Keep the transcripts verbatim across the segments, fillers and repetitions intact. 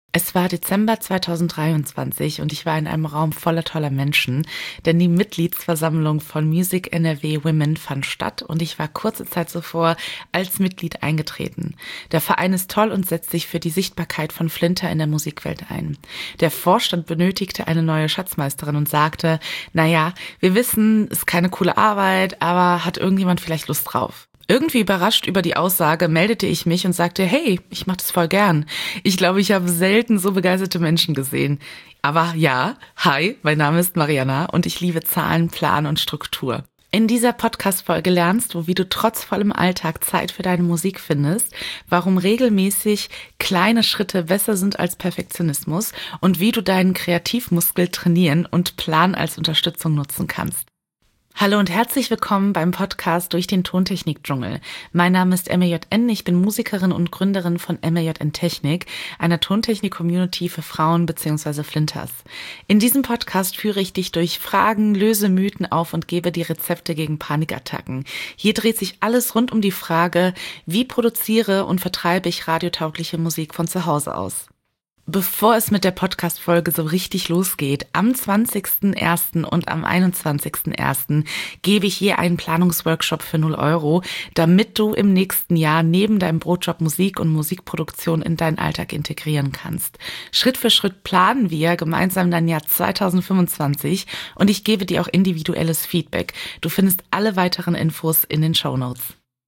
Es war Dezember zweitausenddreiundzwanzig und ich war in einem Raum voller toller Menschen, denn die Mitgliedsversammlung von Music N R W Women fand statt und ich war kurze Zeit zuvor als Mitglied eingetreten. Der Verein ist toll und setzt sich für die Sichtbarkeit von Flinter in der Musikwelt ein. Der Vorstand benötigte eine neue Schatzmeisterin und sagte, naja, wir wissen, ist keine coole Arbeit, aber hat irgendjemand vielleicht Lust drauf? Irgendwie überrascht über die Aussage meldete ich mich und sagte, hey, ich mach das voll gern. Ich glaube, ich habe selten so begeisterte Menschen gesehen. Aber ja, hi, mein Name ist Mariana und ich liebe Zahlen, Plan und Struktur. In dieser Podcast-Folge lernst du, wie du trotz vollem Alltag Zeit für deine Musik findest, warum regelmäßig kleine Schritte besser sind als Perfektionismus und wie du deinen Kreativmuskel trainieren und Plan als Unterstützung nutzen kannst. Hallo und herzlich willkommen beim Podcast durch den Tontechnik-Dschungel. Mein Name ist M R J N, ich bin Musikerin und Gründerin von M R J N Technik, einer Tontechnik-Community für Frauen bzw. Flinters. In diesem Podcast führe ich dich durch Fragen, löse Mythen auf und gebe dir Rezepte gegen Panikattacken. Hier dreht sich alles rund um die Frage, wie produziere und vertreibe ich radiotaugliche Musik von zu Hause aus. Bevor es mit der Podcast-Folge so richtig losgeht, am zwanzigsten ersten und am einundzwanzigsten ersten gebe ich je einen Planungsworkshop für null Euro, damit du im nächsten Jahr neben deinem Brotjob Musik und Musikproduktion in deinen Alltag integrieren kannst. Schritt für Schritt planen wir gemeinsam dein Jahr zweitausendfünfundzwanzig und ich gebe dir auch individuelles Feedback. Du findest alle weiteren Infos in den Shownotes.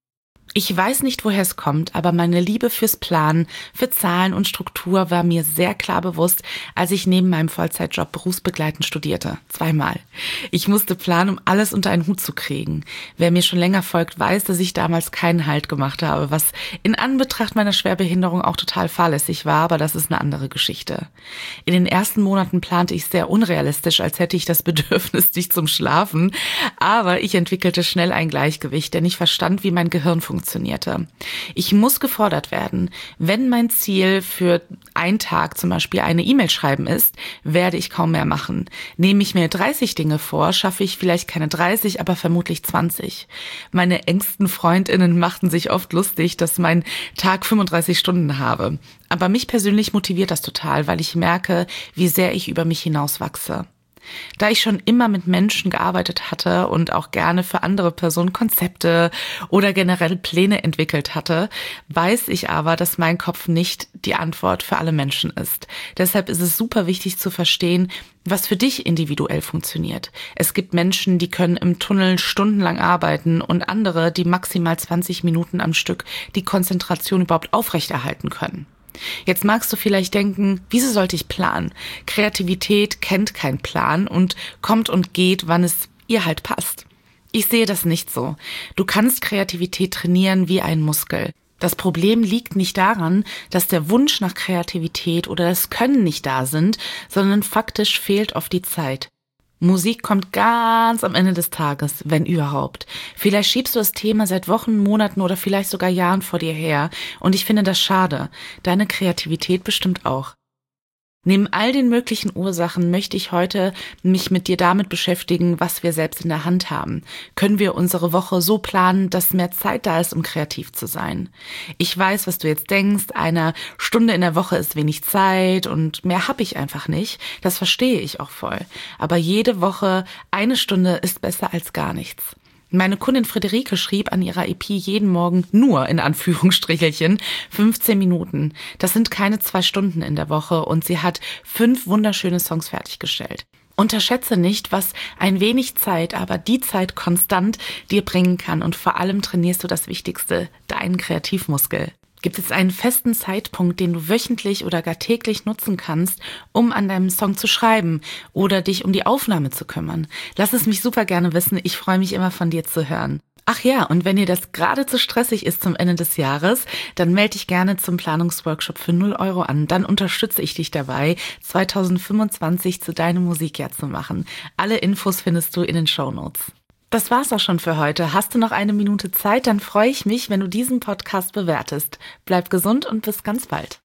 Ich weiß nicht, woher es kommt, aber meine Liebe fürs Planen, für Zahlen und Struktur war mir sehr klar bewusst, als ich neben meinem Vollzeitjob berufsbegleitend studierte. Zweimal. Ich musste planen, um alles unter einen Hut zu kriegen. Wer mir schon länger folgt, weiß, dass ich damals keinen Halt gemacht habe, was in Anbetracht meiner Schwerbehinderung auch total fahrlässig war, aber das ist eine andere Geschichte. In den ersten Monaten plante ich sehr unrealistisch, als hätte ich das Bedürfnis nicht zum Schlafen, aber ich entwickelte schnell ein Gleichgewicht, denn ich verstand, wie mein Gehirn funktioniert. funktionierte. Ich muss gefordert werden. Wenn mein Ziel für einen Tag zum Beispiel eine E-Mail schreiben ist, werde ich kaum mehr machen. Nehme ich mir dreißig Dinge vor, schaffe ich vielleicht keine dreißig, aber vermutlich zwanzig. Meine engsten FreundInnen machten sich oft lustig, dass mein Tag fünfunddreißig Stunden habe. Aber mich persönlich motiviert das total, weil ich merke, wie sehr ich über mich hinaus wachse. Da ich schon immer mit Menschen gearbeitet hatte und auch gerne für andere Personen Konzepte oder generell Pläne entwickelt hatte, weiß ich aber, dass mein Kopf nicht die Antwort für alle Menschen ist. Deshalb ist es super wichtig zu verstehen, was für dich individuell funktioniert. Es gibt Menschen, die können im Tunnel stundenlang arbeiten und andere, die maximal zwanzig Minuten am Stück die Konzentration überhaupt aufrechterhalten können. Jetzt magst du vielleicht denken, wieso sollte ich planen? Kreativität kennt keinen Plan und kommt und geht, wann es ihr halt passt. Ich sehe das nicht so. Du kannst Kreativität trainieren wie ein Muskel. Das Problem liegt nicht daran, dass der Wunsch nach Kreativität oder das Können nicht da sind, sondern faktisch fehlt oft die Zeit. Musik kommt ganz am Ende des Tages, wenn überhaupt. Vielleicht schiebst du das Thema seit Wochen, Monaten oder vielleicht sogar Jahren vor dir her und ich finde das schade. Deine Kreativität bestimmt auch. Neben all den möglichen Ursachen möchte ich heute mich mit dir damit beschäftigen, was wir selbst in der Hand haben. Können wir unsere Woche so planen, dass mehr Zeit da ist, um kreativ zu sein? Ich weiß, was du jetzt denkst, eine Stunde in der Woche ist wenig Zeit und mehr habe ich einfach nicht. Das verstehe ich auch voll. Aber jede Woche eine Stunde ist besser als gar nichts. Meine Kundin Friederike schrieb an ihrer E P jeden Morgen nur, in Anführungsstrichelchen, fünfzehn Minuten. Das sind keine zwei Stunden in der Woche und sie hat fünf wunderschöne Songs fertiggestellt. Unterschätze nicht, was ein wenig Zeit, aber die Zeit konstant dir bringen kann und vor allem trainierst du das Wichtigste, deinen Kreativmuskel. Gibt es einen festen Zeitpunkt, den du wöchentlich oder gar täglich nutzen kannst, um an deinem Song zu schreiben oder dich um die Aufnahme zu kümmern? Lass es mich super gerne wissen, ich freue mich immer von dir zu hören. Ach ja, und wenn dir das gerade zu stressig ist zum Ende des Jahres, dann melde dich gerne zum Planungsworkshop für null Euro an. Dann unterstütze ich dich dabei, zweitausendfünfundzwanzig zu deinem Musikjahr zu machen. Alle Infos findest du in den Shownotes. Das war's auch schon für heute. Hast du noch eine Minute Zeit? Dann freue ich mich, wenn du diesen Podcast bewertest. Bleib gesund und bis ganz bald.